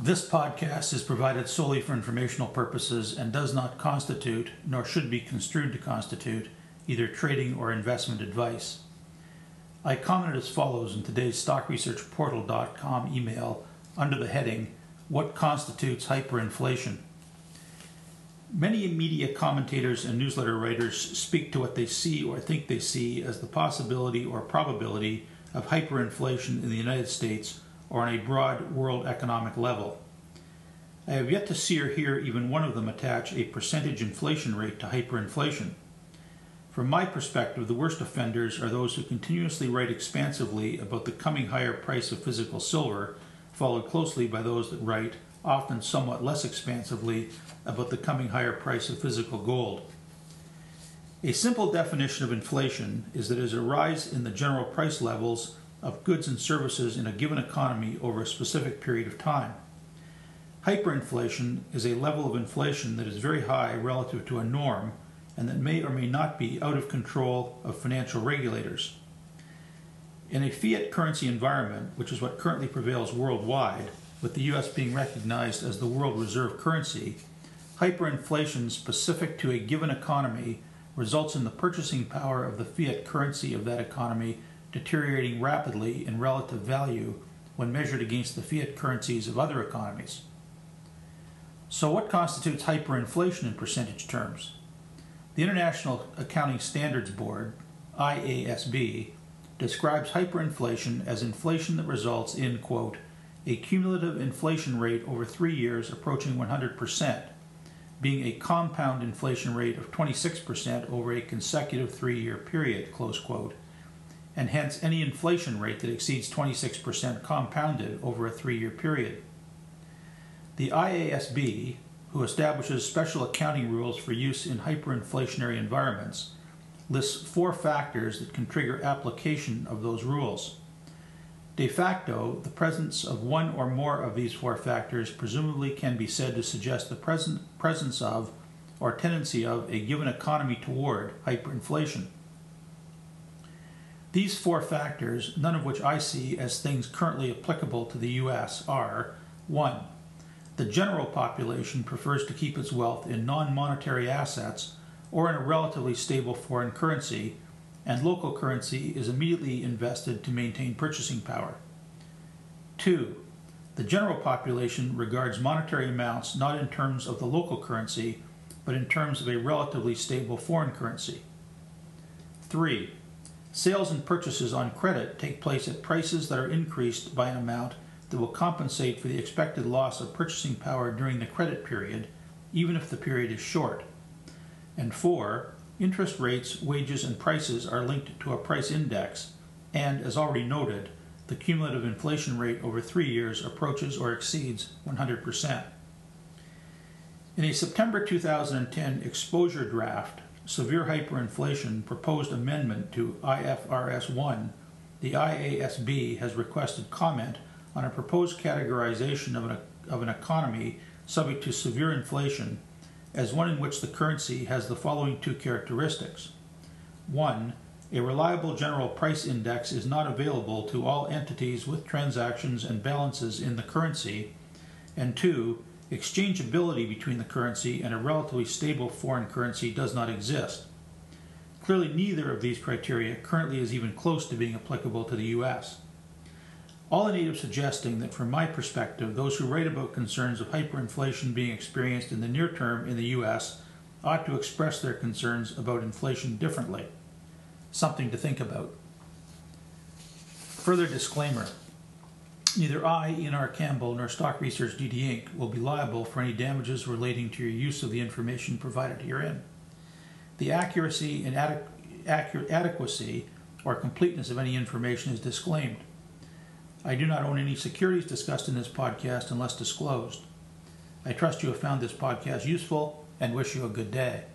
This podcast is provided solely for informational purposes and does not constitute, nor should be construed to constitute, either trading or investment advice. I commented as follows in today's StockResearchPortal.com email under the heading, What Constitutes Hyperinflation? Many media commentators and newsletter writers speak to what they see or think they see as the possibility or probability of hyperinflation in the United States or on a broad world economic level. I have yet to see or hear even one of them attach a percentage inflation rate to hyperinflation. From my perspective, the worst offenders are those who continuously write expansively about the coming higher price of physical silver, followed closely by those that write, often somewhat less expansively, about the coming higher price of physical gold. A simple definition of inflation is that it is a rise in the general price levels of goods and services in a given economy over a specific period of time. Hyperinflation is a level of inflation that is very high relative to a norm and that may or may not be out of control of financial regulators. In a fiat currency environment, which is what currently prevails worldwide, with the US being recognized as the world reserve currency, hyperinflation specific to a given economy results in the purchasing power of the fiat currency of that economy deteriorating rapidly in relative value when measured against the fiat currencies of other economies. So what constitutes hyperinflation in percentage terms? The International Accounting Standards Board, IASB, describes hyperinflation as inflation that results in, quote, a cumulative inflation rate over 3 years approaching 100%, being a compound inflation rate of 26% over a consecutive 3-year period, close quote, and hence any inflation rate that exceeds 26% compounded over a 3-year period. The IASB, who establishes special accounting rules for use in hyperinflationary environments, lists 4 factors that can trigger application of those rules. De facto, the presence of one or more of these 4 factors presumably can be said to suggest the presence of or tendency of a given economy toward hyperinflation. These 4 factors, none of which I see as things currently applicable to the U.S., are 1. The general population prefers to keep its wealth in non-monetary assets or in a relatively stable foreign currency, and local currency is immediately invested to maintain purchasing power. 2. The general population regards monetary amounts not in terms of the local currency, but in terms of a relatively stable foreign currency. 3. Sales and purchases on credit take place at prices that are increased by an amount that will compensate for the expected loss of purchasing power during the credit period, even if the period is short. And 4. Interest rates, wages, and prices are linked to a price index, and, as already noted, the cumulative inflation rate over 3 years approaches or exceeds 100%. In a September 2010 exposure draft, Severe Hyperinflation proposed amendment to IFRS 1, the IASB has requested comment on a proposed categorization of an economy subject to severe inflation as one in which the currency has the following 2 characteristics. 1. A reliable general price index is not available to all entities with transactions and balances in the currency, and 2. Exchangeability between the currency and a relatively stable foreign currency does not exist. Clearly, neither of these criteria currently is even close to being applicable to the U.S. All in aid of suggesting that, from my perspective, those who write about concerns of hyperinflation being experienced in the near term in the U.S. ought to express their concerns about inflation differently. Something to think about. Further disclaimer. Neither I, Ian R. Campbell, nor Stock Research DD Inc. will be liable for any damages relating to your use of the information provided herein. The accuracy and adequacy or completeness of any information is disclaimed. I do not own any securities discussed in this podcast unless disclosed. I trust you have found this podcast useful and wish you a good day.